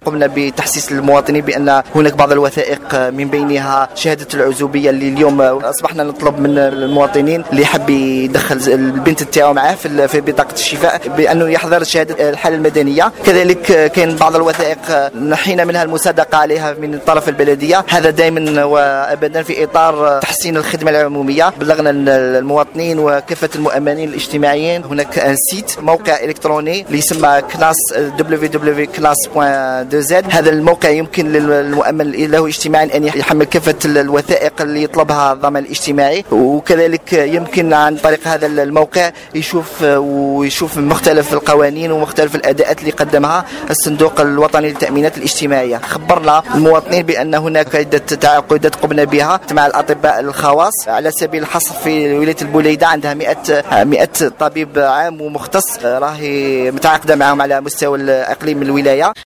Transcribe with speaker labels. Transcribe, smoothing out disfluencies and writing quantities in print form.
Speaker 1: قمنا بتحسيس المواطنين بأن هناك بعض الوثائق من بينها شهادة العزوبية اللي اليوم أصبحنا نطلب من المواطنين اللي يحب يدخل البنت تاعو معاه في بطاقة الشفاء بأنه يحضر شهادة الحالة المدنية. كذلك كاين بعض الوثائق نحينا منها المصادقة عليها من طرف البلدية. هذا دائما وأبدا في إطار تحسين الخدمة العمومية. بلغنا المواطنين وكافة المؤمنين الاجتماعيين هناك سيت موقع إلكتروني اللي يسمى كلاس www.class.2z. هذا الموقع يمكن للمؤمن له اجتماعيا أن يحمل كافة الوثائق اللي يطلبها الضمان الاجتماعي، وكذلك يمكن عن طريق هذا الموقع يشوف مختلف القوانين ومختلف الأداءات اللي قدمها الصندوق الوطني للتأمينات الاجتماعية. خبرنا المواطنين بأن هناك عدة تعاقدات قمنا بها مع الأطباء الخواص. على سبيل الحصر في ولاية البوليدة عندها 100 طبيب عام ومختص راهي متعاقدة معهم على مستوى الإقليم الولاية.